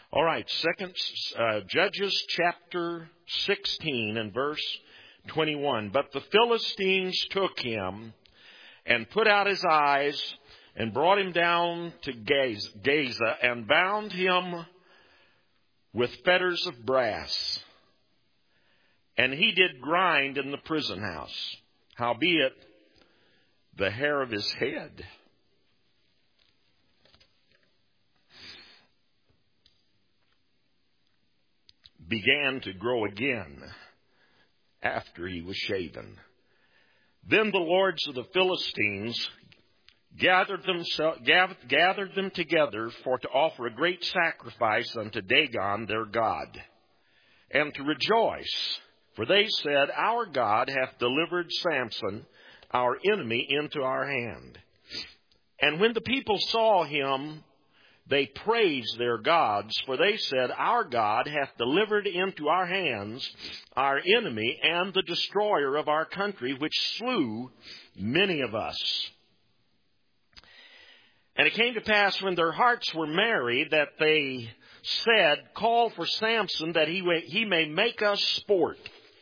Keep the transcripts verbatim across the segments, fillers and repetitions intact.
All right, second uh, Judges chapter sixteen and verse twenty-one. But the Philistines took him and put out his eyes and brought him down to Gaza and bound him with fetters of brass. And he did grind in the prison house. Howbeit, the hair of his head began to grow again after he was shaven. Then the lords of the Philistines gathered them, gathered them together for to offer a great sacrifice unto Dagon their god, and to rejoice. For they said, Our God hath delivered Samson, our enemy, into our hand. And when the people saw him, they praised their gods, for they said, Our God hath delivered into our hands our enemy and the destroyer of our country, which slew many of us. And it came to pass when their hearts were merry that they said, Call for Samson that he may, he may make us sport.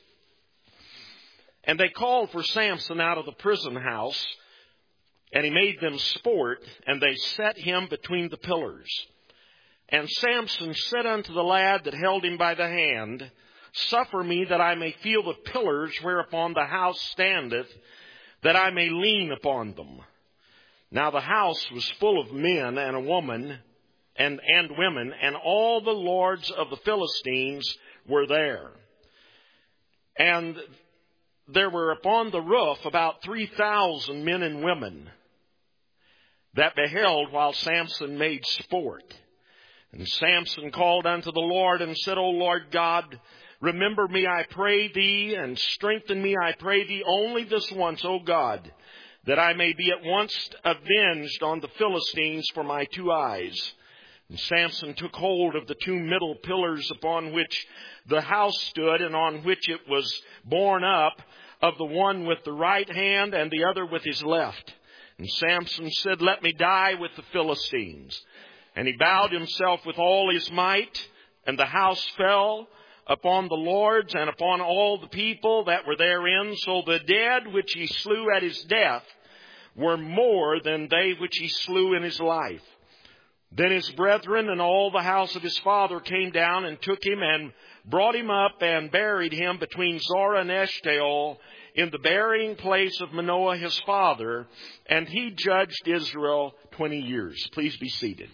And they called for Samson out of the prison house, and he made them sport, and they set him between the pillars. And Samson said unto the lad that held him by the hand, Suffer me that I may feel the pillars whereupon the house standeth, that I may lean upon them. Now the house was full of men and a woman and, and women, and all the lords of the Philistines were there. And there were upon the roof about three thousand men and women that beheld while Samson made sport. And Samson called unto the Lord and said, O Lord God, remember me, I pray thee, and strengthen me, I pray thee, only this once, O God, that I may be at once avenged on the Philistines for my two eyes. And Samson took hold of the two middle pillars upon which the house stood, and on which it was borne up, of the one with the right hand and the other with his left. And Samson said, Let me die with the Philistines. And he bowed himself with all his might, and the house fell upon the lords and upon all the people that were therein. So the dead which he slew at his death were more than they which he slew in his life. Then his brethren and all the house of his father came down and took him and brought him up and buried him between Zorah and Eshtaol in the burying place of Manoah his father, and he judged Israel twenty years. Please be seated.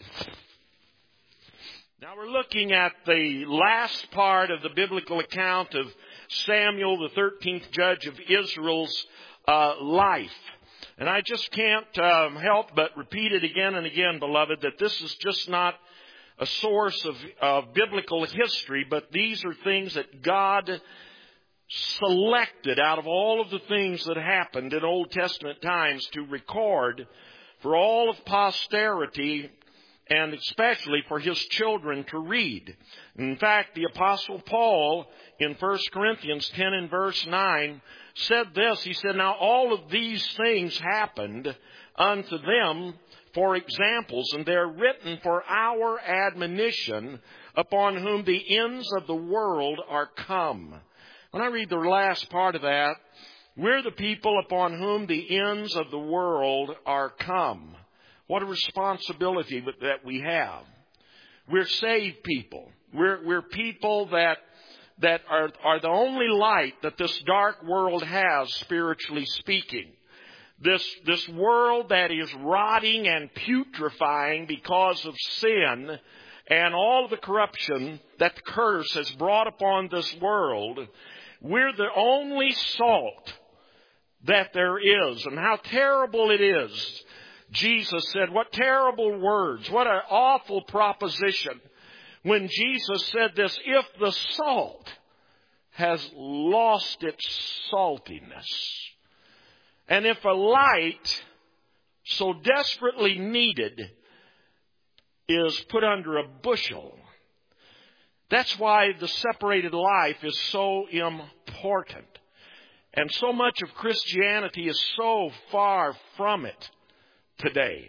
Now we're looking at the last part of the biblical account of Samuel, the thirteenth judge of Israel's uh, life. And I just can't um, help but repeat it again and again, beloved, that this is just not a source of uh, biblical history, but these are things that God selected out of all of the things that happened in Old Testament times to record for all of posterity, and especially for his children to read. In fact, the Apostle Paul in First Corinthians ten and verse nine said this. He said, Now all of these things happened unto them for examples, and they're written for our admonition, upon whom the ends of the world are come. When I read the last part of that, we're the people upon whom the ends of the world are come. What a responsibility that we have. We're saved people. We're, we're people that, that are, are the only light that this dark world has, spiritually speaking. This, this world that is rotting and putrefying because of sin and all the corruption that the curse has brought upon this world. We're the only salt that there is. And how terrible it is. Jesus said, what terrible words, what an awful proposition. When Jesus said this, if the salt has lost its saltiness, and if a light so desperately needed is put under a bushel, that's why the separated life is so important. And so much of Christianity is so far from it today.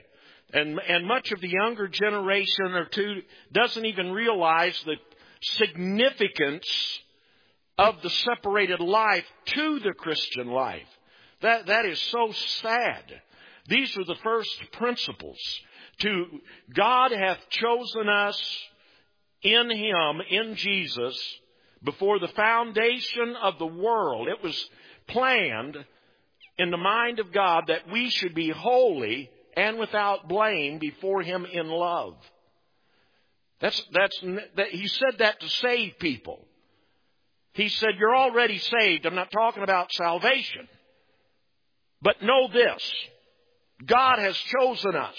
And, and much of the younger generation or two doesn't even realize the significance of the separated life to the Christian life. That, that is so sad. These are the first principles. To God hath chosen us in Him, in Jesus, before the foundation of the world. It was planned in the mind of God that we should be holy and without blame before Him in love. That's, that's, that, He said that to save people. He said, you're already saved. I'm not talking about salvation. But know this. God has chosen us.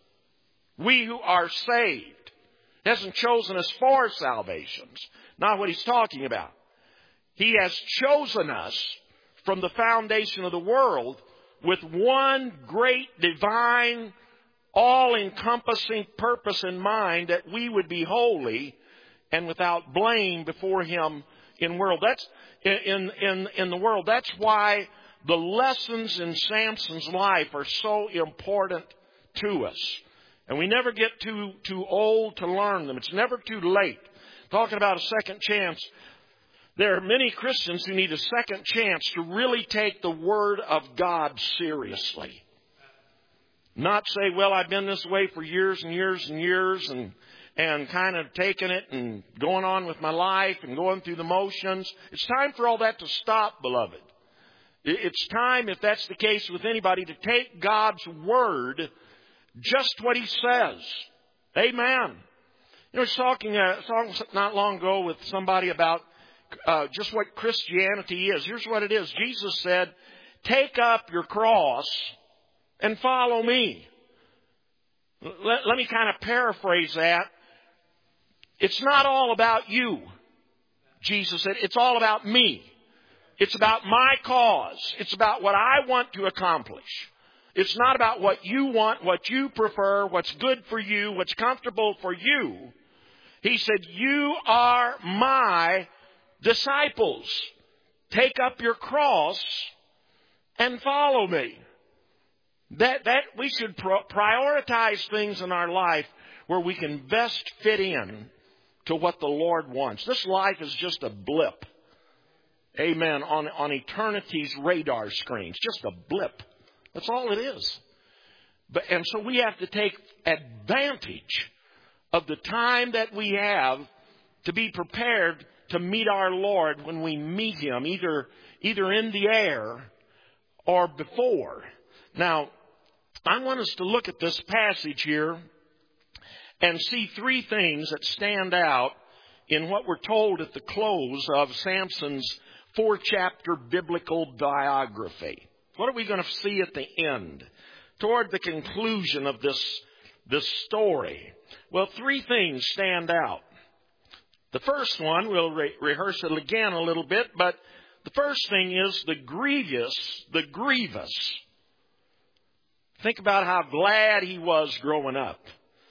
We who are saved. He hasn't chosen us for salvations. Not what He's talking about. He has chosen us from the foundation of the world with one great divine, all-encompassing purpose in mind, that we would be holy and without blame before Him in world. That's in in in the world. That's why the lessons in Samson's life are so important to us. And we never get too too old to learn them. It's never too late. Talking about a second chance, there are many Christians who need a second chance to really take the Word of God seriously. Not say, well, I've been this way for years and years and years and and kind of taking it and going on with my life and going through the motions. It's time for all that to stop, beloved. It's time, if that's the case with anybody, to take God's Word just what He says. Amen. You know, I was talking, uh, talking not long ago with somebody about uh, just what Christianity is. Here's what it is. Jesus said, take up your cross and follow me. Let, let me kind of paraphrase that. It's not all about you. Jesus said, it's all about me. It's about my cause. It's about what I want to accomplish. It's not about what you want, what you prefer, what's good for you, what's comfortable for you. He said, you are my disciples. Take up your cross and follow me. That, that we should pro- prioritize things in our life where we can best fit in to what the Lord wants. This life is just a blip. Amen. On, on eternity's radar screen. It's just a blip. That's all it is. But, and so we have to take advantage of the time that we have to be prepared to meet our Lord when we meet Him, either, either in the air or before. Now, I want us to look at this passage here and see three things that stand out in what we're told at the close of Samson's four-chapter biblical biography. What are we going to see at the end, toward the conclusion of this, this story? Well, three things stand out. The first one, we'll re- rehearse it again a little bit, but the first thing is the grievous, the grievous. Think about how glad he was growing up.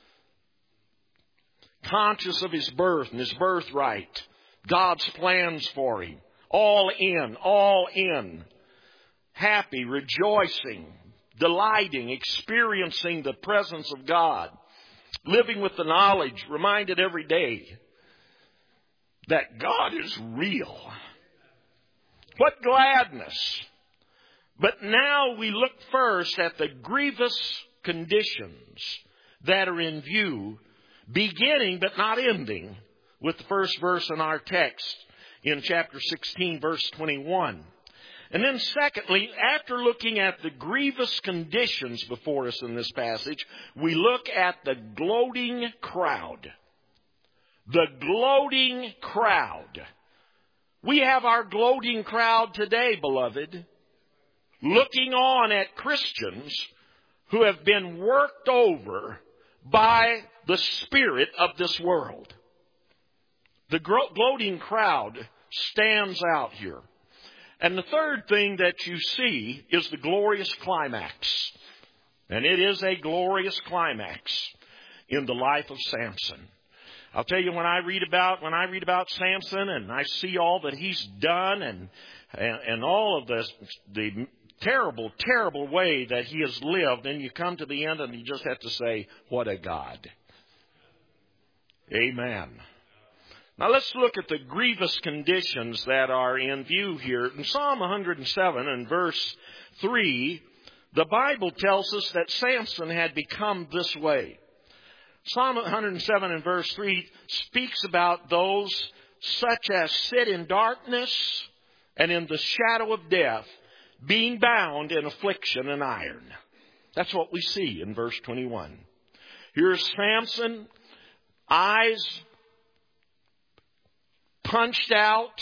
Conscious of his birth and his birthright. God's plans for him. All in, all in. Happy, rejoicing, delighting, experiencing the presence of God. Living with the knowledge, reminded every day that God is real. What gladness. But now we look first at the grievous conditions that are in view, beginning but not ending with the first verse in our text in chapter sixteen, verse twenty-one. And then secondly, after looking at the grievous conditions before us in this passage, we look at the gloating crowd. The gloating crowd. We have our gloating crowd today, beloved, looking on at Christians who have been worked over by the spirit of this world. The gloating crowd stands out here. And the third thing that you see is the glorious climax. And it is a glorious climax in the life of Samson. I'll tell you, when I read about when I read about Samson and I see all that he's done and and, and all of the the terrible, terrible way that he has lived. And you come to the end and you just have to say, what a God. Amen. Now let's look at the grievous conditions that are in view here. In Psalm one hundred seven and verse three, the Bible tells us that Samson had become this way. Psalm one hundred seven and verse three speaks about those such as sit in darkness and in the shadow of death, being bound in affliction and iron. That's what we see in verse twenty-one. Here's Samson, eyes punched out,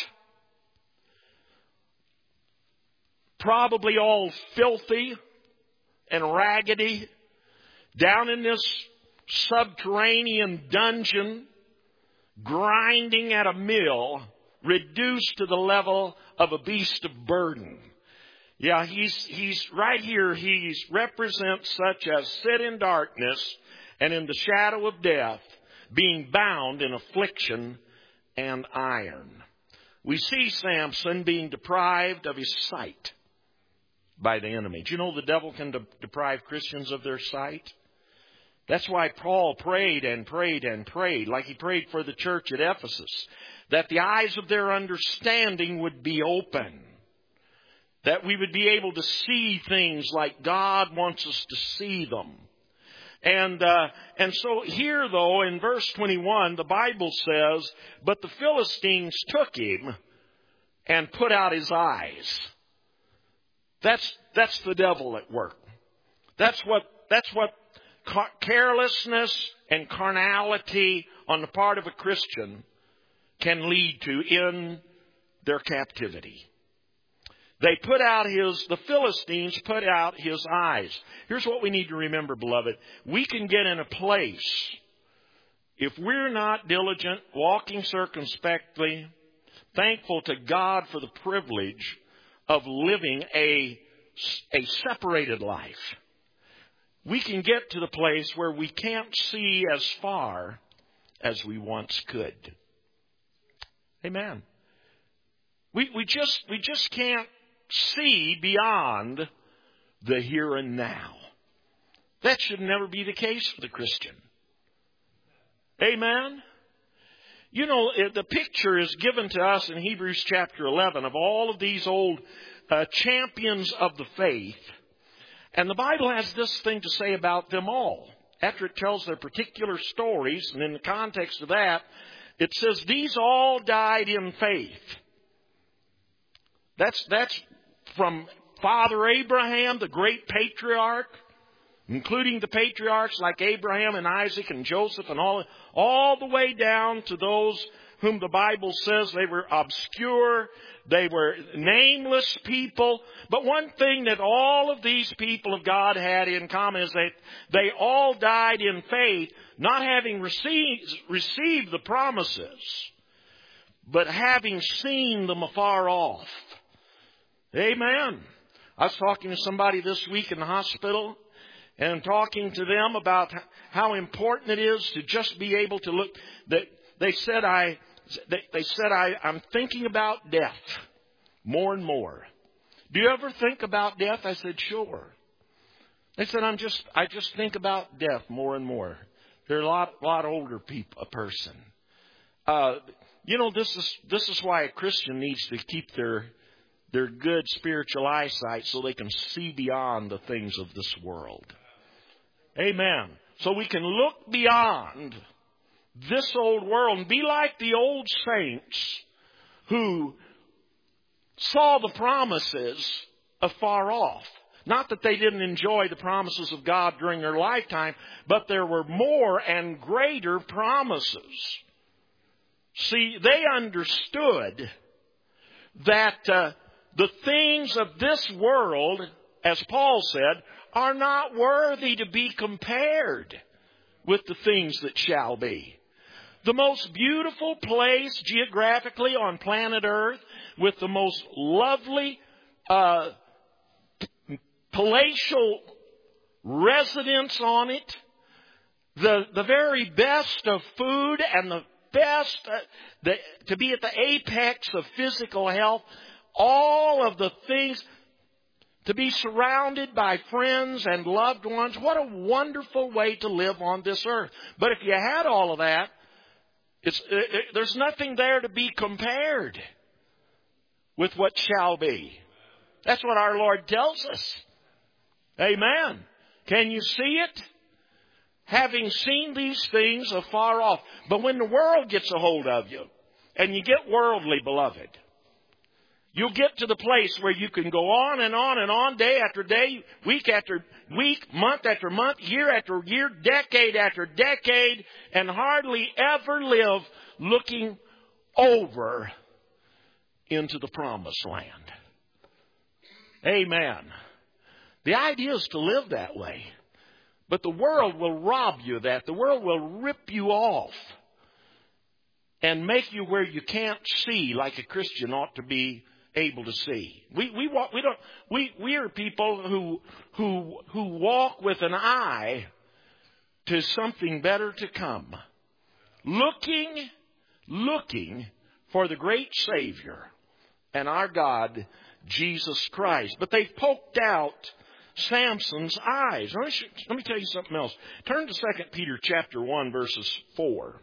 probably all filthy and raggedy, down in this subterranean dungeon, grinding at a mill, reduced to the level of a beast of burden. Yeah, he's he's right here. He represents such as sit in darkness and in the shadow of death, being bound in affliction and iron. We see Samson being deprived of his sight by the enemy. Do you know the devil can de- deprive Christians of their sight? That's why Paul prayed and prayed and prayed, like he prayed for the church at Ephesus, that the eyes of their understanding would be open, that we would be able to see things like God wants us to see them. And uh, and so here, though, in verse twenty-one, the Bible says, but the Philistines took him and put out his eyes. That's that's the devil at work. That's what that's what carelessness and carnality on the part of a Christian can lead to in their captivity. They put out his, the Philistines put out his eyes. Here's what we need to remember, beloved. We can get in a place, if we're not diligent, walking circumspectly, thankful to God for the privilege of living a, a separated life. We can get to the place where we can't see as far as we once could. Amen. We, we just, we just can't see beyond the here and now. That should never be the case for the Christian. Amen. You know, the picture is given to us in Hebrews chapter eleven of all of these old uh, champions of the faith. And the Bible has this thing to say about them all. After it tells their particular stories, and in the context of that, it says, these all died in faith. That's, that's from Father Abraham, the great patriarch, including the patriarchs like Abraham and Isaac and Joseph and all, all the way down to those whom the Bible says they were obscure, they were nameless people. But one thing that all of these people of God had in common is that they all died in faith, not having received, received the promises, but having seen them afar off. Amen. I was talking to somebody this week in the hospital and talking to them about how important it is to just be able to look. That they said I, they, they said I, I'm thinking about death more and more. Do you ever think about death? I said, sure. They said, I'm just, I just think about death more and more. They're a lot, lot older people, a person. Uh, you know, this is this is why a Christian needs to keep their their good spiritual eyesight so they can see beyond the things of this world. Amen. So we can look beyond this old world and be like the old saints who saw the promises afar off. Not that they didn't enjoy the promises of God during their lifetime, but there were more and greater promises. See, they understood that uh, the things of this world, as Paul said, are not worthy to be compared with the things that shall be. The most beautiful place geographically on planet Earth, with the most lovely uh, palatial residence on it, the the very best of food and the best uh, the, to be at the apex of physical health, all of the things, to be surrounded by friends and loved ones. What a wonderful way to live on this earth. But if you had all of that, it's, it, it, there's nothing there to be compared with what shall be. That's what our Lord tells us. Amen. Can you see it? Having seen these things afar off. But when the world gets a hold of you, and you get worldly, beloved, you'll get to the place where you can go on and on and on, day after day, week after week, month after month, year after year, decade after decade, and hardly ever live looking over into the promised land. Amen. The idea is to live that way. But the world will rob you of that. The world will rip you off and make you where you can't see like a Christian ought to be able to see. We we walk, we don't we we are people who who who walk with an eye to something better to come. Looking looking for the great Savior and our God Jesus Christ. But they've poked out Samson's eyes. Let me, let me tell you something else. Turn to Second Peter chapter one, verses four.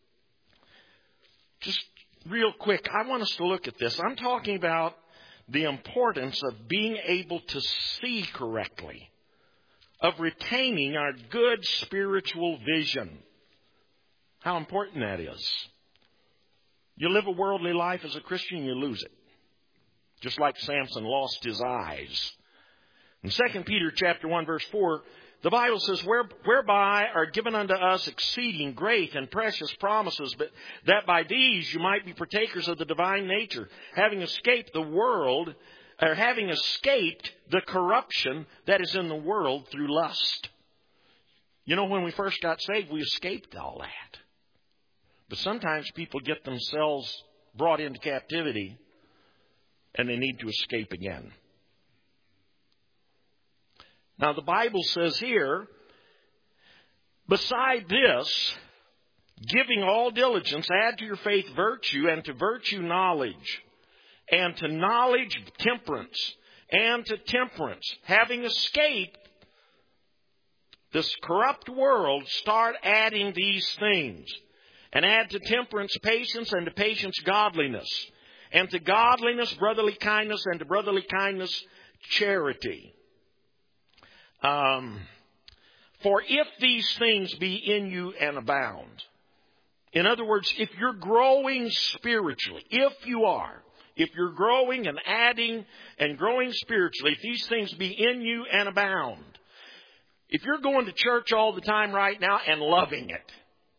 Just real quick, I want us to look at this. I'm talking about the importance of being able to see correctly, of retaining our good spiritual vision. How important that is. You live a worldly life as a Christian, you lose it. Just like Samson lost his eyes. In Second Peter chapter one, verse four, the Bible says, Where, whereby are given unto us exceeding great and precious promises, but that by these you might be partakers of the divine nature, having escaped the world, or having escaped the corruption that is in the world through lust. You know, when we first got saved, we escaped all that. But sometimes people get themselves brought into captivity, and they need to escape again. Now, the Bible says here, beside this, giving all diligence, add to your faith virtue, and to virtue knowledge, and to knowledge temperance, and to temperance, having escaped this corrupt world, start adding these things. And add to temperance patience, and to patience godliness, and to godliness brotherly kindness, and to brotherly kindness charity. Um, for if these things be in you and abound. In other words, if you're growing spiritually, if you are, if you're growing and adding and growing spiritually, if these things be in you and abound. If you're going to church all the time right now and loving it.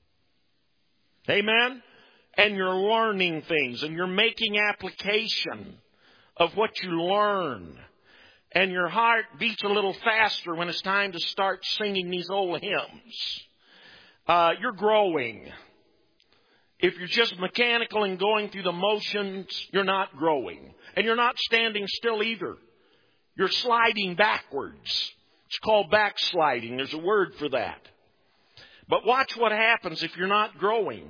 Amen? And you're learning things and you're making application of what you learn. And your heart beats a little faster when it's time to start singing these old hymns. Uh, you're growing. If you're just mechanical and going through the motions, you're not growing. And you're not standing still either. You're sliding backwards. It's called backsliding. There's a word for that. But watch what happens if you're not growing.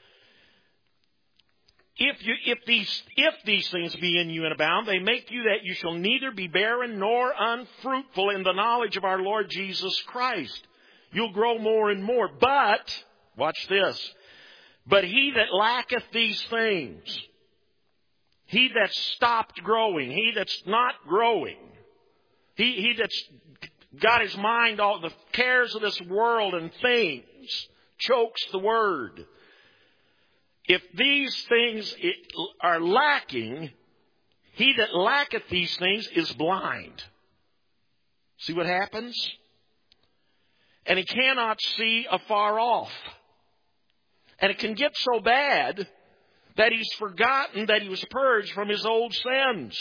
If you, if these, if these things be in you and abound, they make you that you shall neither be barren nor unfruitful in the knowledge of our Lord Jesus Christ. You'll grow more and more. But, watch this, but he that lacketh these things, he that's stopped growing, he that's not growing, he, he that's got his mind all the cares of this world and things, chokes the word. If these things are lacking, he that lacketh these things is blind. See what happens? And he cannot see afar off. And it can get so bad that he's forgotten that he was purged from his old sins.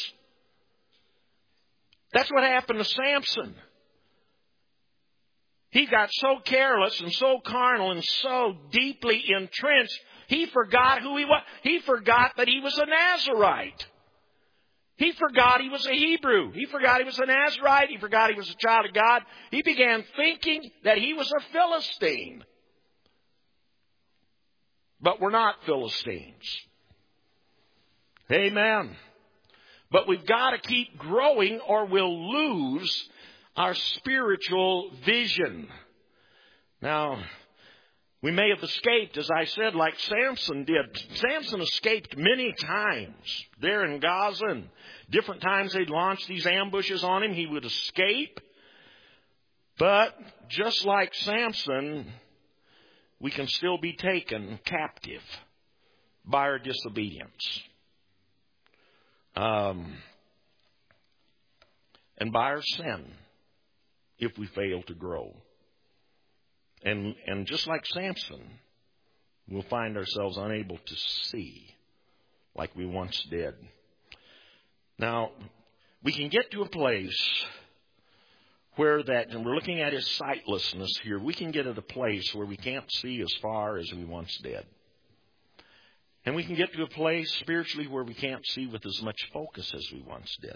That's what happened to Samson. He got so careless and so carnal and so deeply entrenched, he forgot who he was. He forgot that he was a Nazirite. He forgot he was a Hebrew. He forgot he was a Nazirite. He forgot he was a child of God. He began thinking that he was a Philistine. But we're not Philistines. Amen. But we've got to keep growing or we'll lose our spiritual vision. Now, we may have escaped, as I said, like Samson did. Samson escaped many times there in Gaza. And different times they'd launch these ambushes on him. He would escape. But just like Samson, we can still be taken captive by our disobedience. Um, and by our sin, if we fail to grow. And and just like Samson, we'll find ourselves unable to see like we once did. Now, we can get to a place where that, and we're looking at his sightlessness here, we can get at a place where we can't see as far as we once did. And we can get to a place spiritually where we can't see with as much focus as we once did.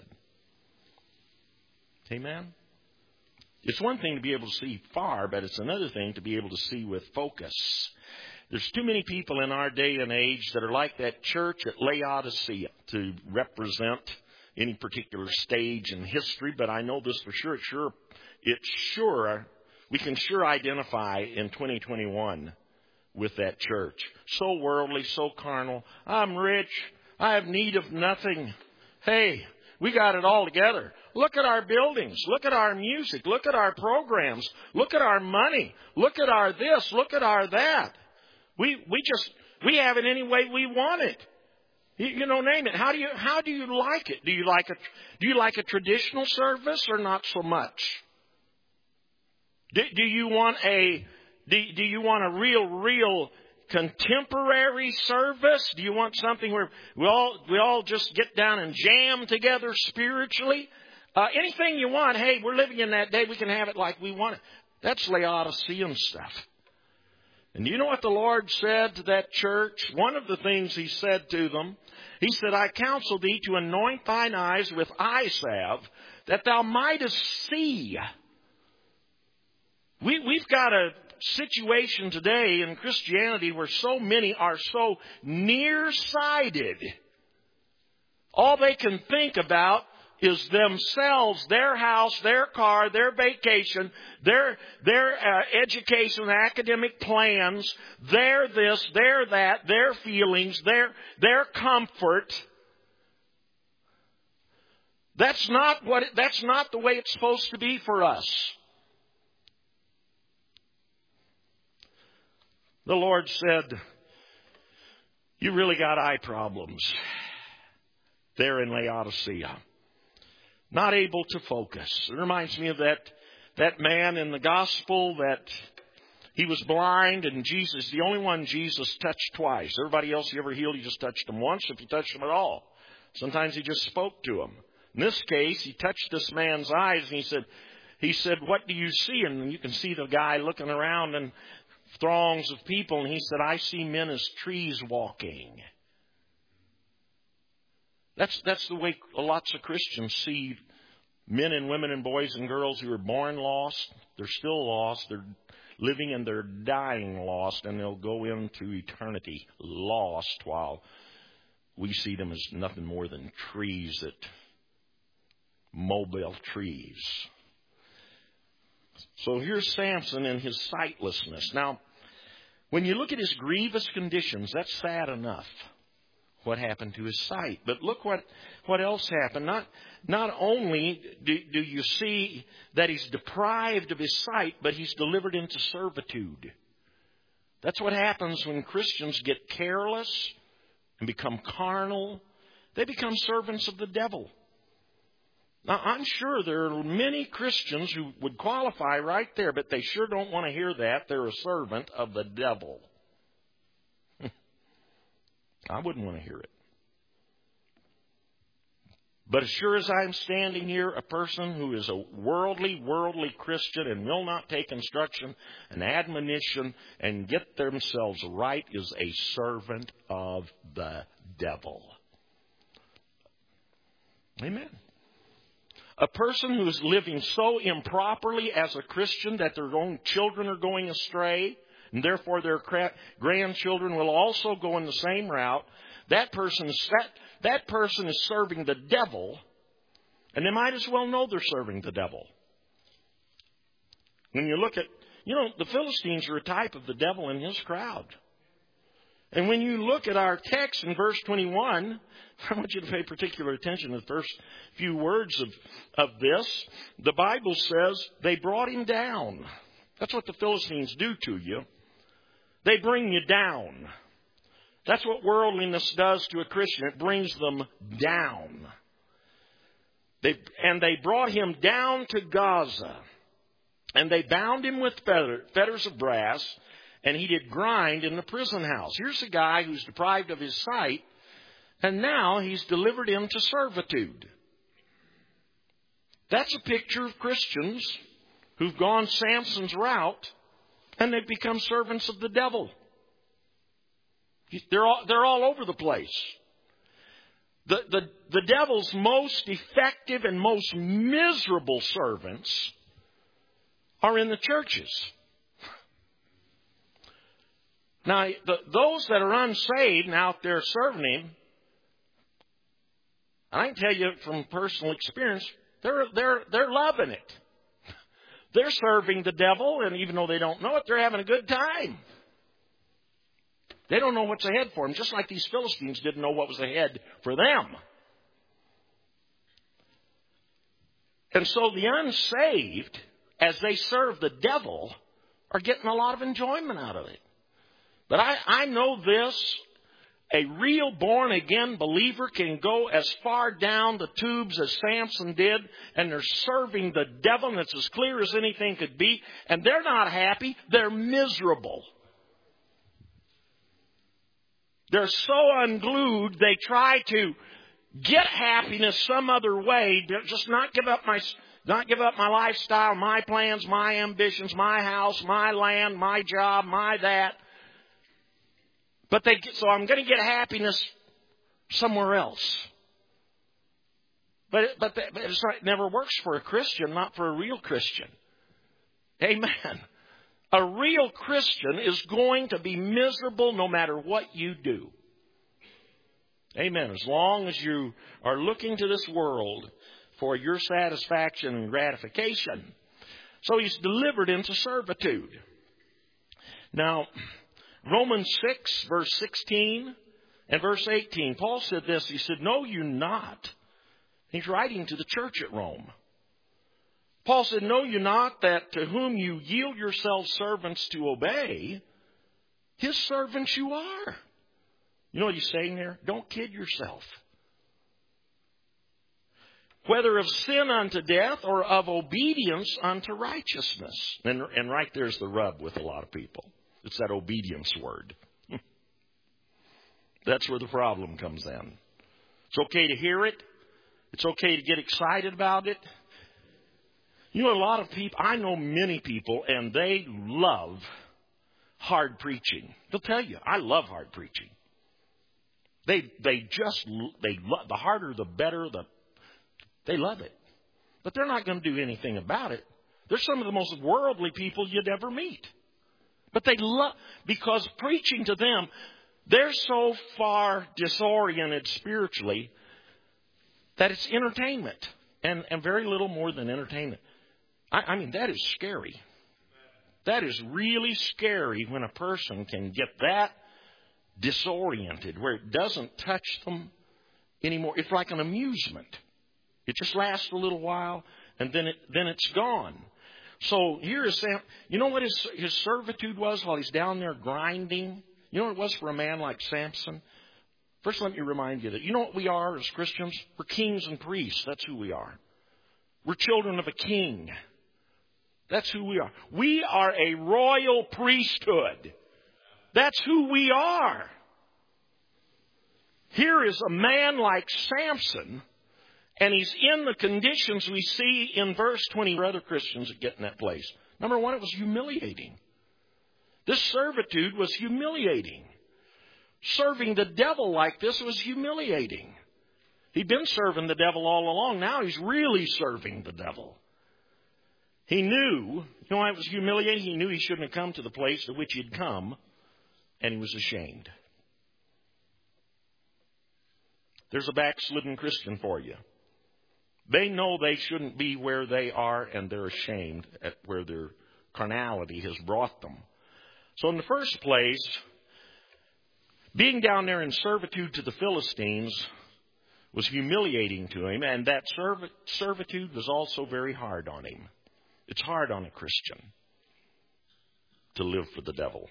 Amen? It's one thing to be able to see far, but it's another thing to be able to see with focus. There's too many people in our day and age that are like that church at Laodicea to represent any particular stage in history, but I know this for sure. It's sure, it's sure, we can sure identify in twenty twenty-one with that church. So worldly, so carnal. I'm rich. I have need of nothing. Hey, we got it all together. Look at our buildings. Look at our music. Look at our programs. Look at our money. Look at our this. Look at our that. We we just we have it any way we want it. You, you know, name it. How do you how do you like it? Do you like a do you like a traditional service or not so much? Do, do you want a do, do you want a real real contemporary service? Do you want something where we all we all just get down and jam together spiritually? Uh, anything you want. Hey, we're living in that day. We can have it like we want it. That's Laodicean stuff. And you know what the Lord said to that church? One of the things He said to them, He said, I counsel thee to anoint thine eyes with eye salve, that thou mightest see. We, we've got a situation today in Christianity where so many are so nearsighted. All they can think about is themselves, their house, their car, their vacation, their their uh, education, academic plans, their this, their that, their feelings, their their comfort. That's not what. It, that's not the way it's supposed to be for us. The Lord said, "You really got eye problems there in Laodicea." Not able to focus. It reminds me of that, that man in the gospel that he was blind and Jesus, the only one Jesus touched twice. Everybody else he ever healed, he just touched them once, if he touched them at all. Sometimes he just spoke to them. In this case, he touched this man's eyes and he said, he said, what do you see? And you can see the guy looking around and throngs of people. And he said, I see men as trees walking. That's that's the way lots of Christians see men and women and boys and girls who are born lost. They're still lost. They're living and they're dying lost, and they'll go into eternity lost, while we see them as nothing more than trees, that mobile trees. So here's Samson and his sightlessness. Now, when you look at his grievous conditions, that's sad enough. What happened to his sight? But look what, what else happened. Not, not only do, do you see that he's deprived of his sight, but he's delivered into servitude. That's what happens when Christians get careless and become carnal. They become servants of the devil. Now, I'm sure there are many Christians who would qualify right there, but they sure don't want to hear that. They're a servant of the devil. I wouldn't want to hear it. But as sure as I'm standing here, a person who is a worldly, worldly Christian and will not take instruction and admonition and get themselves right is a servant of the devil. Amen. A person who is living so improperly as a Christian that their own children are going astray, and therefore their grandchildren will also go in the same route. That person is, that, that person is serving the devil, and they might as well know they're serving the devil. When you look at, you know, the Philistines are a type of the devil and his crowd. And when you look at our text in verse twenty-one, I want you to pay particular attention to the first few words of, of this. The Bible says they brought him down. That's what the Philistines do to you. They bring you down. That's what worldliness does to a Christian. It brings them down. They, and they brought him down to Gaza. And they bound him with fetters of brass, and he did grind in the prison house. Here's a guy who's deprived of his sight, and now he's delivered into servitude. That's a picture of Christians who've gone Samson's route, and they've become servants of the devil. They're all, they're all over the place. The, the, the devil's most effective and most miserable servants are in the churches. Now, the, those that are unsaved and out there serving him, I can tell you from personal experience, they're they're they're loving it. They're serving the devil, and even though they don't know it, they're having a good time. They don't know what's ahead for them, just like these Philistines didn't know what was ahead for them. And so the unsaved, as they serve the devil, are getting a lot of enjoyment out of it. But I, I know this, a real born-again believer can go as far down the tubes as Samson did, and they're serving the devil, and it's as clear as anything could be, and they're not happy, they're miserable. They're so unglued, they try to get happiness some other way, just not give up my... Not give up my lifestyle, my plans, my ambitions, my house, my land, my job, my that. But they so I'm going to get happiness somewhere else. But but, but it's not, it never works for a Christian, not for a real Christian. Amen. A real Christian is going to be miserable no matter what you do. Amen. As long as you are looking to this world for your satisfaction and gratification. So he's delivered into servitude. Now, Romans six, verse sixteen and verse eighteen, Paul said this. He said, "Know you not." He's writing to the church at Rome. Paul said, "Know you not that to whom you yield yourselves servants to obey, his servants you are." You know what he's saying there? Don't kid yourself. Whether of sin unto death or of obedience unto righteousness. And, and right there's the rub with a lot of people. It's that obedience word. That's where the problem comes in. It's okay to hear it. It's okay to get excited about it. You know, a lot of people, I know many people, and they love hard preaching. They'll tell you, I love hard preaching. They they just, they love, the harder the better, the They love it. But they're not going to do anything about it. They're some of the most worldly people you'd ever meet. But they love, because preaching to them, they're so far disoriented spiritually that it's entertainment. And, and very little more than entertainment. I, I mean, that is scary. That is really scary when a person can get that disoriented where it doesn't touch them anymore. It's like an amusement. It just lasts a little while, and then it then it's gone. So here is Sam. You know what his his servitude was while he's down there grinding? You know what it was for a man like Samson? First, let me remind you that you know what we are as Christians? We're kings and priests. That's who we are. We're children of a king. That's who we are. We are a royal priesthood. That's who we are. Here is a man like Samson. And he's in the conditions we see in verse twenty for other Christians that get in that place. Number one, it was humiliating. This servitude was humiliating. Serving the devil like this was humiliating. He'd been serving the devil all along. Now he's really serving the devil. He knew, you know why it was humiliating? He knew he shouldn't have come to the place to which he had come, and he was ashamed. There's a backslidden Christian for you. They know they shouldn't be where they are, and they're ashamed at where their carnality has brought them. So in the first place, being down there in servitude to the Philistines was humiliating to him, and that servitude was also very hard on him. It's hard on a Christian to live for the devil.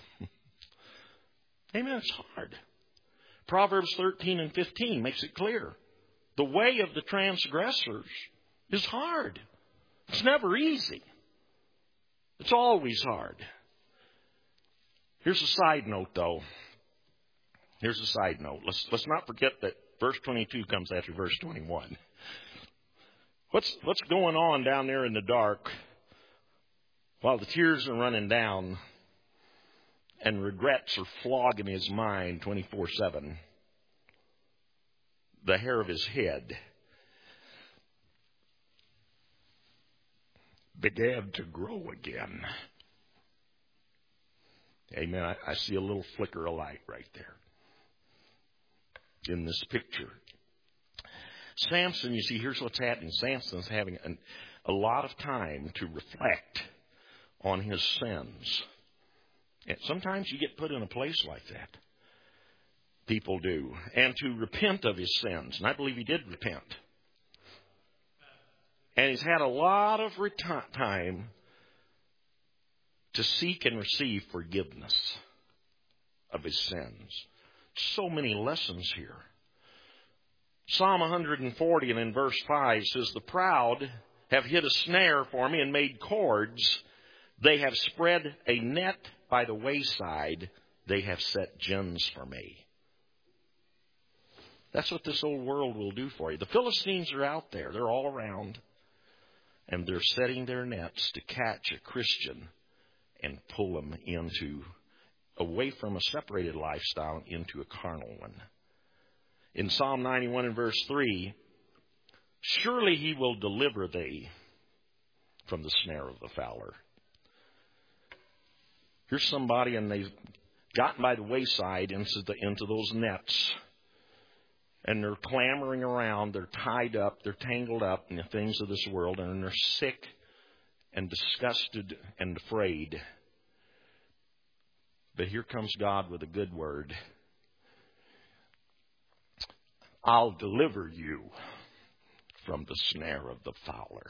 Amen. It's hard. Proverbs thirteen and fifteen makes it clear. The way of the transgressors is hard. It's never easy. It's always hard. Here's a side note, though. Here's a side note. Let's let's not forget that verse twenty-two comes after verse twenty-one. What's what's going on down there in the dark while the tears are running down and regrets are flogging his mind twenty-four seven? The hair of his head began to grow again. Amen. I, I see a little flicker of light right there in this picture. Samson, you see, here's what's happening. Samson's having an, a lot of time to reflect on his sins. And sometimes you get put in a place like that. People do. And to repent of his sins. And I believe he did repent. And he's had a lot of reti- time to seek and receive forgiveness of his sins. So many lessons here. Psalm one forty and in verse five says, the proud have hid a snare for me and made cords. They have spread a net by the wayside. They have set gins for me. That's what this old world will do for you. The Philistines are out there. They're all around. And they're setting their nets to catch a Christian and pull them into, away from a separated lifestyle into a carnal one. In Psalm ninety-one and verse three, surely he will deliver thee from the snare of the fowler. Here's somebody, and they've gotten by the wayside into, the, into those nets. And they're clamoring around. They're tied up. They're tangled up in the things of this world. And they're sick and disgusted and afraid. But here comes God with a good word. I'll deliver you from the snare of the fowler.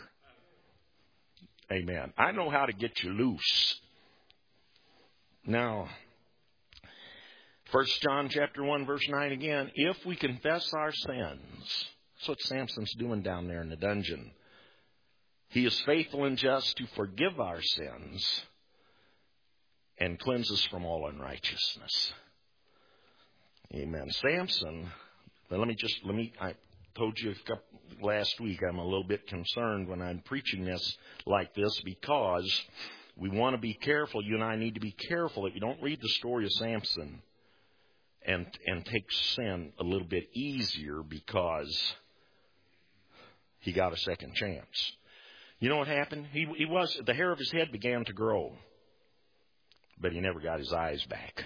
Amen. I know how to get you loose. Now, First John chapter one, verse nine again. If we confess our sins, that's what Samson's doing down there in the dungeon. He is faithful and just to forgive our sins and cleanse us from all unrighteousness. Amen. Samson, well, let me just, let me, I told you a couple, last week I'm a little bit concerned when I'm preaching this like this because we want to be careful. You and I need to be careful that we don't read the story of Samson and and take sin a little bit easier because he got a second chance. You know what happened? He he was the hair of his head began to grow, but he never got his eyes back.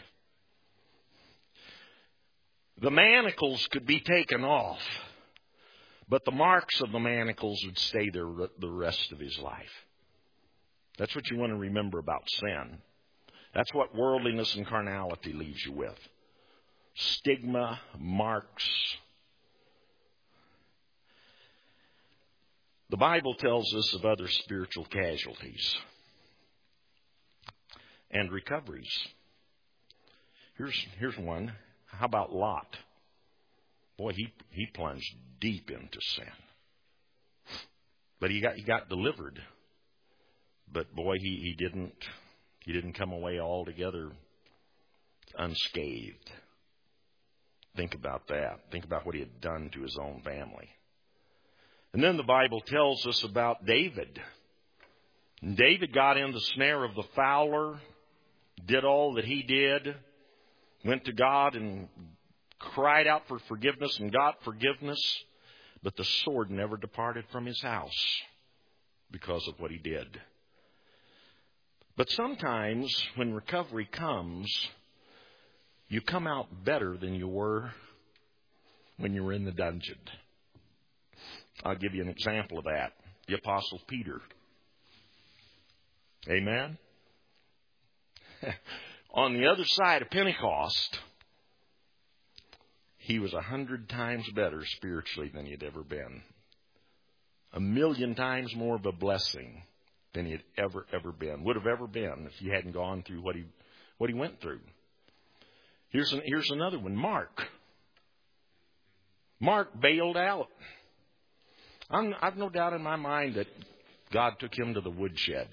The manacles could be taken off, but the marks of the manacles would stay there the rest of his life. That's what you want to remember about sin. That's what worldliness and carnality leaves you with. Stigma, marks. The Bible tells us of other spiritual casualties and recoveries. Here's here's one. How about Lot? Boy, he, he plunged deep into sin. But he got he got delivered. But boy, he, he didn't he didn't come away altogether unscathed. Think about that. Think about what he had done to his own family. And then the Bible tells us about David. And David got in the snare of the fowler, did all that he did, went to God and cried out for forgiveness and got forgiveness, but the sword never departed from his house. because of what he did. But sometimes when recovery comes, you come out better than you were when you were in the dungeon. I'll give you an example of that. The Apostle Peter. Amen? On the other side of Pentecost, he was a hundred times better spiritually than he'd ever been. A million times more of a blessing than he had ever, ever been. Would have ever been if he hadn't gone through what he what he went through. Here's an, here's another one. Mark. Mark bailed out. I'm, I've no doubt in my mind that God took him to the woodshed.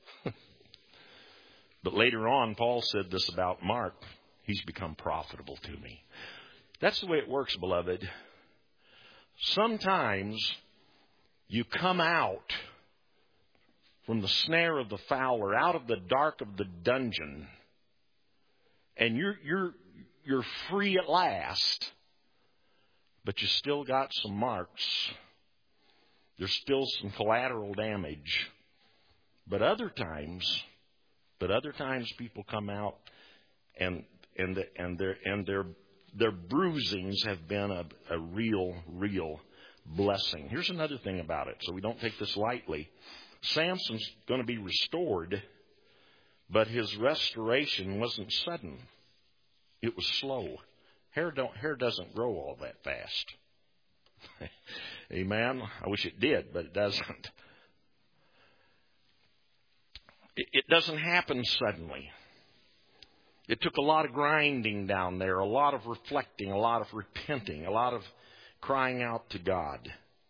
But later on, Paul said this about Mark. He's become profitable to me. That's the way it works, beloved. Sometimes you come out from the snare of the fowler, out of the dark of the dungeon, and you're you're you're free at last, but you still got some marks. There's still some collateral damage. But other times, but other times people come out and and the, and their and their their bruisings have been a, a real, real blessing. Here's another thing about it, so we don't take this lightly. Samson's going to be restored, but his restoration wasn't sudden. It was slow. Hair don't hair doesn't grow all that fast. Amen. I wish it did, but it doesn't. It, it doesn't happen suddenly. It took a lot of grinding down there, a lot of reflecting, a lot of repenting, a lot of crying out to God.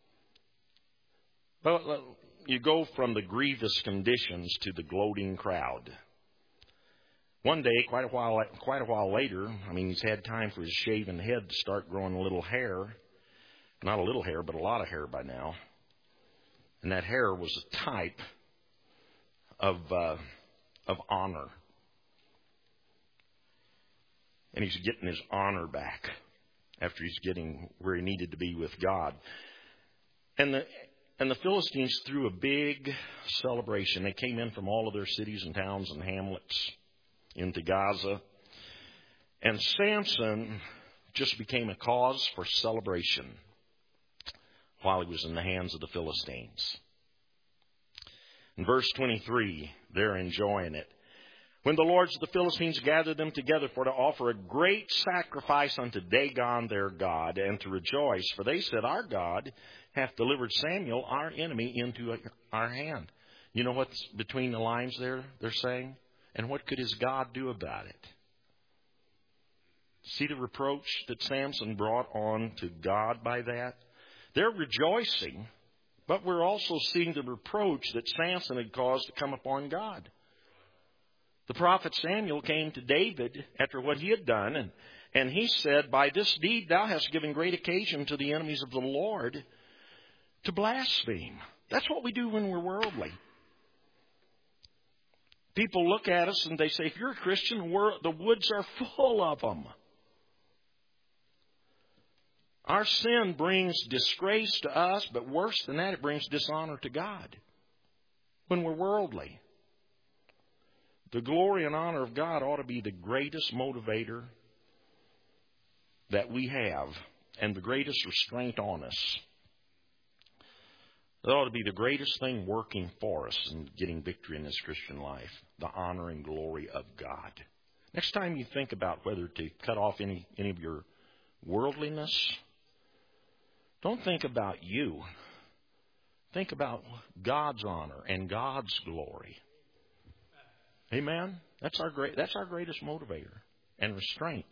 But you go from the grievous conditions to the gloating crowd. One day, quite a while, quite a while later, I mean, he's had time for his shaven head to start growing a little hair. Not a little hair, but a lot of hair by now. And that hair was a type of uh, of honor. And he's getting his honor back after he's getting where he needed to be with God. And the and the Philistines threw a big celebration. They came in from all of their cities and towns and hamlets into Gaza. And Samson just became a cause for celebration while he was in the hands of the Philistines. In verse twenty-three, they're enjoying it. When the lords of the Philistines gathered them together for to offer a great sacrifice unto Dagon their God, and to rejoice, for they said, our God hath delivered Samuel, our enemy, into our hand. You know what's between the lines there, they're saying? And what could his God do about it? See the reproach that Samson brought on to God by that? They're rejoicing, but we're also seeing the reproach that Samson had caused to come upon God. The prophet Samuel came to David after what he had done, and, and he said, by this deed thou hast given great occasion to the enemies of the Lord to blaspheme. That's what we do when we're worldly. People look at us and they say, if you're a Christian, we're, the woods are full of them. Our sin brings disgrace to us, but worse than that, it brings dishonor to God when we're worldly. The glory and honor of God ought to be the greatest motivator that we have and the greatest restraint on us. It ought to be the greatest thing working for us in getting victory in this Christian life, the honor and glory of God. Next time you think about whether to cut off any, any of your worldliness, don't think about you. Think about God's honor and God's glory. Amen? That's our great that's our greatest motivator and restraint.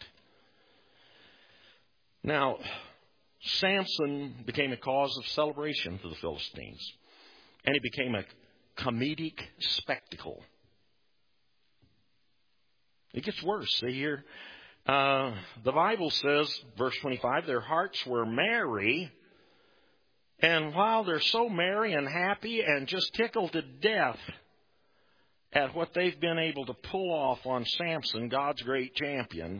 Now, Samson became a cause of celebration to the Philistines. And he became a comedic spectacle. It gets worse. See here, uh, the Bible says, verse twenty-five, their hearts were merry. And while they're so merry and happy and just tickled to death at what they've been able to pull off on Samson, God's great champion,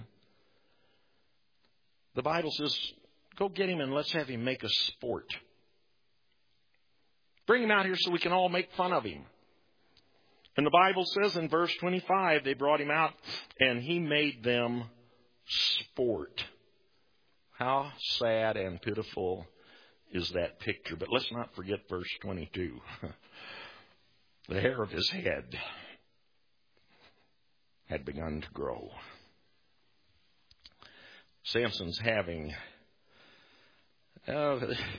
the Bible says, go get him and let's have him make a sport. Bring him out here so we can all make fun of him. And the Bible says in verse twenty-five, they brought him out and he made them sport. How sad and pitiful is that picture. But let's not forget verse twenty-two. The hair of his head had begun to grow. Samson's having... Uh,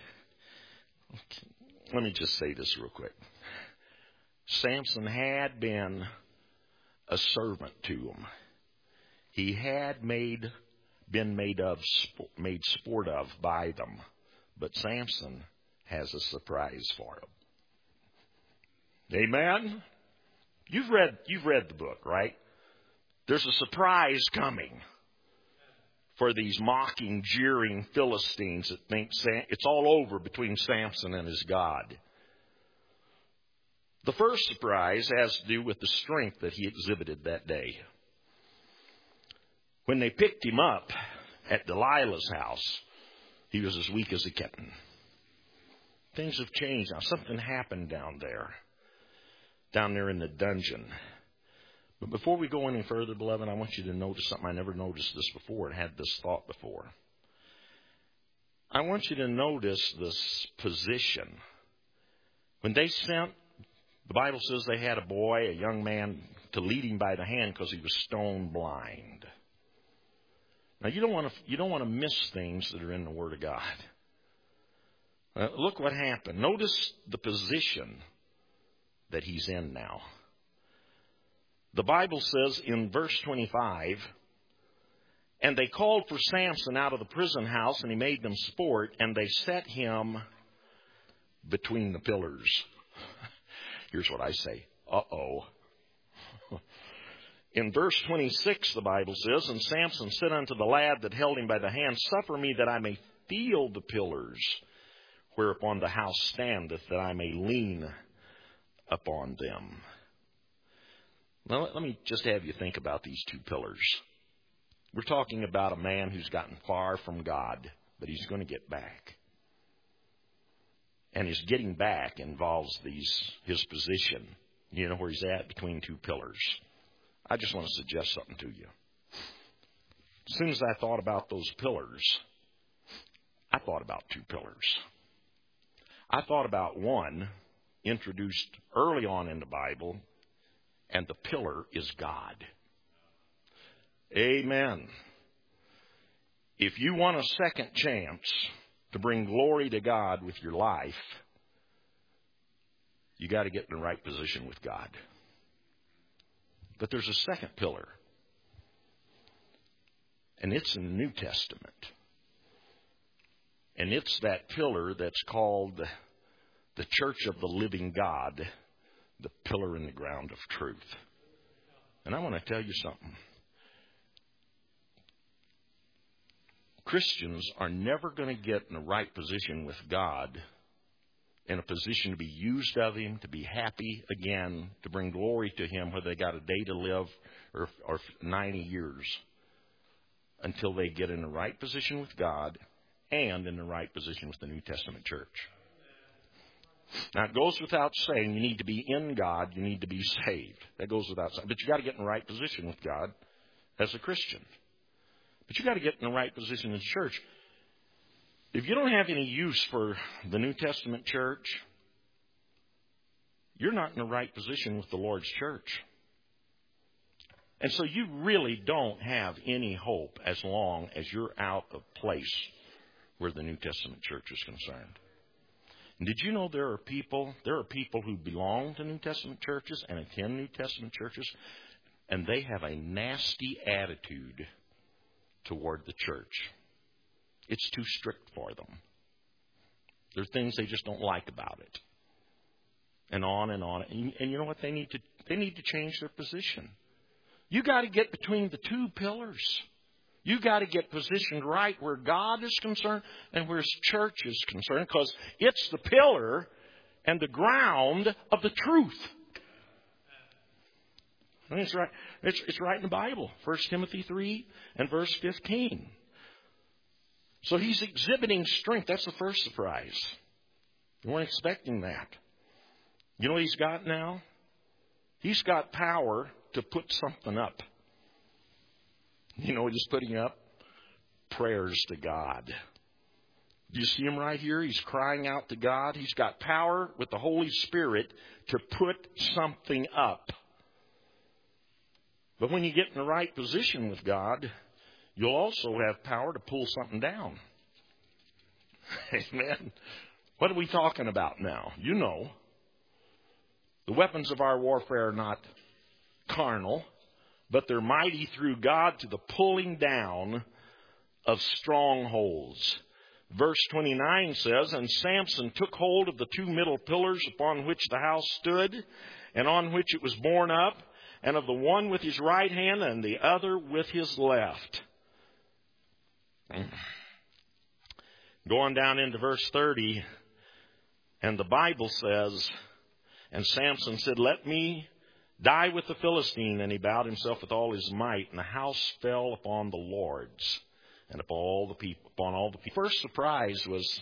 let me just say this real quick. Samson had been a servant to him. He had made been made of made sport of by them. But Samson has a surprise for him. Amen? You've read you've read the book, right? There's a surprise coming for these mocking, jeering Philistines that think it's all over between Samson and his God. The first surprise has to do with the strength that he exhibited that day. When they picked him up at Delilah's house, he was as weak as a kitten. Things have changed now. Something happened down there, down there in the dungeon. But before we go any further, beloved, I want you to notice something. I never noticed this before and had this thought before. I want you to notice this position. When they sent, the Bible says they had a boy, a young man, to lead him by the hand because he was stone blind. Now, you don't want to you don't want to miss things that are in the Word of God. Uh, look what happened. Notice the position that he's in now. The Bible says in verse twenty-five, and they called for Samson out of the prison house, and he made them sport, and they set him between the pillars. Here's what I say. Uh-oh. In verse twenty-six, the Bible says, and Samson said unto the lad that held him by the hand, suffer me that I may feel the pillars whereupon the house standeth, that I may lean upon them. Now, let me just have you think about these two pillars. We're talking about a man who's gotten far from God, but he's going to get back. And his getting back involves these his position. You know where he's at? Between two pillars. I just want to suggest something to you. As soon as I thought about those pillars, I thought about two pillars. I thought about one introduced early on in the Bible, and the pillar is God. Amen. If you want a second chance to bring glory to God with your life, you got to get in the right position with God. But there's a second pillar, and it's in the New Testament. And it's that pillar that's called the Church of the Living God, the pillar in the ground of truth. And I want to tell you something. Christians are never going to get in the right position with God, in a position to be used of Him, to be happy again, to bring glory to Him, whether they got a day to live or, or ninety years, until they get in the right position with God and in the right position with the New Testament church. Now, it goes without saying you need to be in God, you need to be saved. That goes without saying. But you got to get in the right position with God as a Christian. But you got to get in the right position in church. If you don't have any use for the New Testament church, you're not in the right position with the Lord's church. And so you really don't have any hope as long as you're out of place where the New Testament church is concerned. And did you know there are people, there are people who belong to New Testament churches and attend New Testament churches, and they have a nasty attitude toward the church. It's too strict for them. There are things they just don't like about it. And on and on. And, and you know what? They need to they need to change their position. You got to get between the two pillars. You got to get positioned right where God is concerned and where His church is concerned, because it's the pillar and the ground of the truth. I mean, it's right. It's, it's right in the Bible. First Timothy three and verse fifteen. So he's exhibiting strength. That's the first surprise. You weren't expecting that. You know what he's got now? He's got power to put something up. You know what he's putting up? Prayers to God. Do you see him right here? He's crying out to God. He's got power with the Holy Spirit to put something up. But when you get in the right position with God, you'll also have power to pull something down. Amen. What are we talking about now? You know. The weapons of our warfare are not carnal, but they're mighty through God to the pulling down of strongholds. Verse twenty-nine says, and Samson took hold of the two middle pillars upon which the house stood, and on which it was borne up, and of the one with his right hand and the other with his left. Go on down into verse thirty, and the Bible says, and Samson said, let me die with the Philistine. And he bowed himself with all his might, and the house fell upon the lords and upon all the people. Upon all the people. First surprise was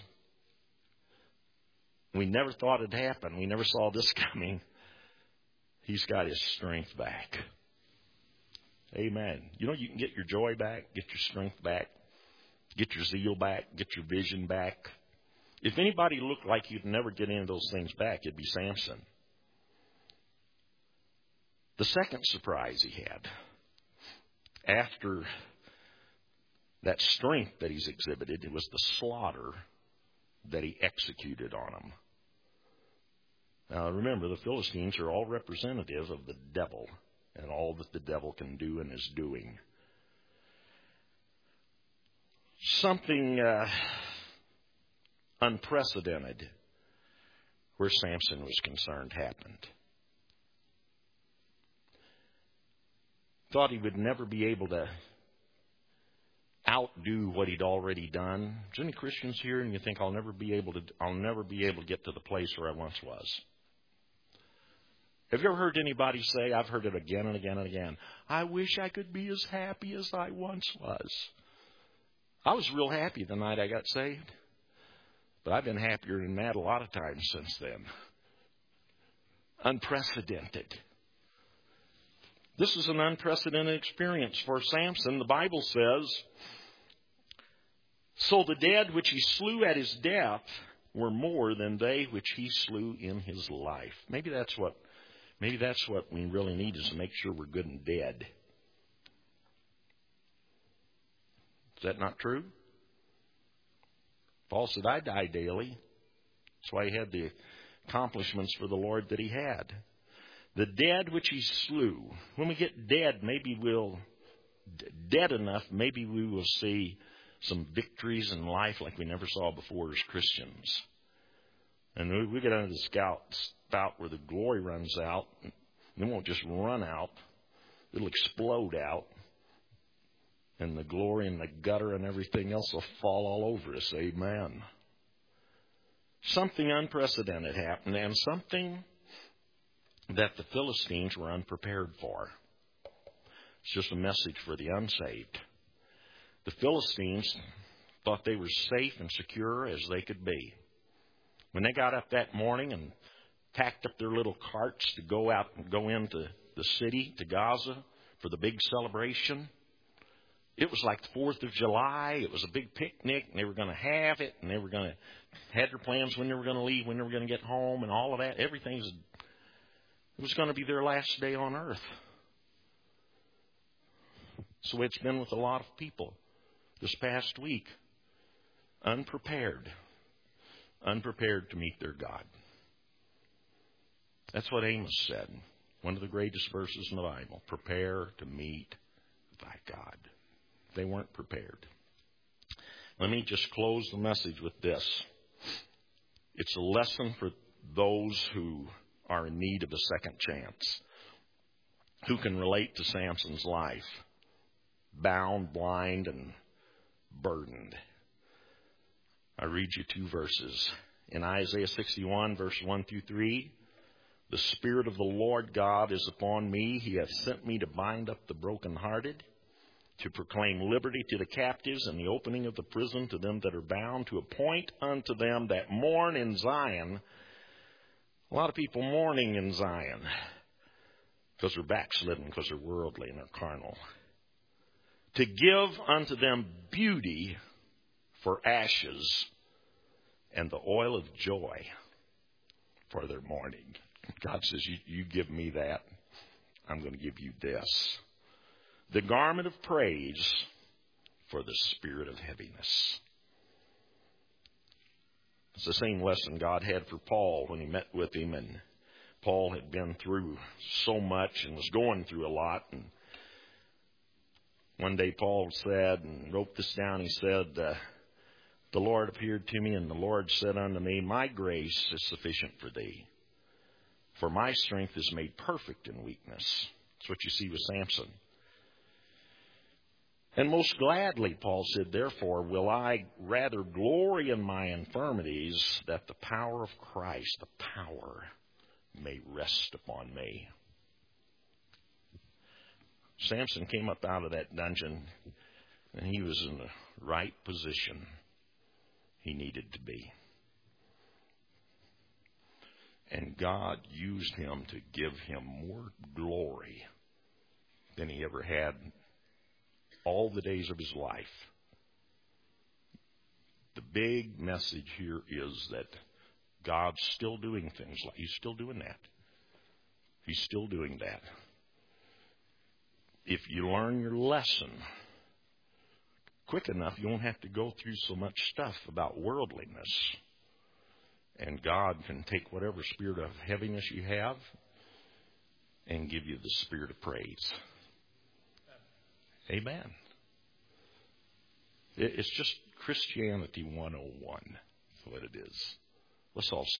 we never thought it'd happen. We never saw this coming. He's got his strength back. Amen. You know, you can get your joy back, get your strength back, get your zeal back, get your vision back. If anybody looked like you'd never get any of those things back, it'd be Samson. The second surprise he had, after that strength that he's exhibited, it was the slaughter that he executed on them. Now remember, the Philistines are all representative of the devil and all that the devil can do and is doing. Something uh, unprecedented where Samson was concerned happened. Thought he would never be able to outdo what he'd already done. Is there any Christians here and you think I'll never be able to I'll never be able to get to the place where I once was? Have you ever heard anybody say, I've heard it again and again and again, I wish I could be as happy as I once was. I was real happy the night I got saved, but I've been happier than that a lot of times since then. Unprecedented. This is an unprecedented experience for Samson. The Bible says, so the dead which he slew at his death were more than they which he slew in his life. Maybe that's what, maybe that's what we really need, is to make sure we're good and dead. Is that not true? Paul said, I die daily. That's why he had the accomplishments for the Lord that he had. The dead which he slew. When we get dead, maybe we'll, dead enough, maybe we will see some victories in life like we never saw before as Christians. And we, we get under the scout, spout where the glory runs out. It won't just run out. It'll explode out. And the glory and the gutter and everything else will fall all over us. Amen. Something unprecedented happened, and something that the Philistines were unprepared for. It's just a message for the unsaved. The Philistines thought they were safe and secure as they could be. When they got up that morning and packed up their little carts to go out and go into the city, to Gaza, for the big celebration, it was like the fourth of July. It was a big picnic, and they were going to have it, and they were going to had their plans when they were going to leave, when they were going to get home, and all of that. Everything's It was going to be their last day on earth. So it's been with a lot of people this past week. Unprepared. Unprepared to meet their God. That's what Amos said. One of the greatest verses in the Bible. Prepare to meet thy God. They weren't prepared. Let me just close the message with this. It's a lesson for those who are in need of a second chance, who can relate to Samson's life, bound, blind, and burdened. I read you two verses. In Isaiah sixty-one, verse one through three, the Spirit of the Lord God is upon me. He hath sent me to bind up the brokenhearted, to proclaim liberty to the captives, and the opening of the prison to them that are bound, to appoint unto them that mourn in Zion A lot of people mourning in Zion because they're backslidden, because they're worldly and they're carnal. To give unto them beauty for ashes and the oil of joy for their mourning. God says, you, you give me that, I'm going to give you this. The garment of praise for the spirit of heaviness. It's the same lesson God had for Paul when he met with him, and Paul had been through so much and was going through a lot. And one day Paul said, and wrote this down, he said, uh, the Lord appeared to me, and the Lord said unto me, my grace is sufficient for thee, for my strength is made perfect in weakness. That's what you see with Samson. And most gladly, Paul said, therefore will I rather glory in my infirmities, that the power of Christ, the power, may rest upon me. Samson came up out of that dungeon, and he was in the right position he needed to be. And God used him to give him more glory than he ever had all the days of his life. The big message here is that God's still doing things like He's still doing that. He's still doing that. If you learn your lesson quick enough, you won't have to go through so much stuff about worldliness. And God can take whatever spirit of heaviness you have and give you the spirit of praise. Amen. It's just Christianity one oh one. That's what it is. Let's all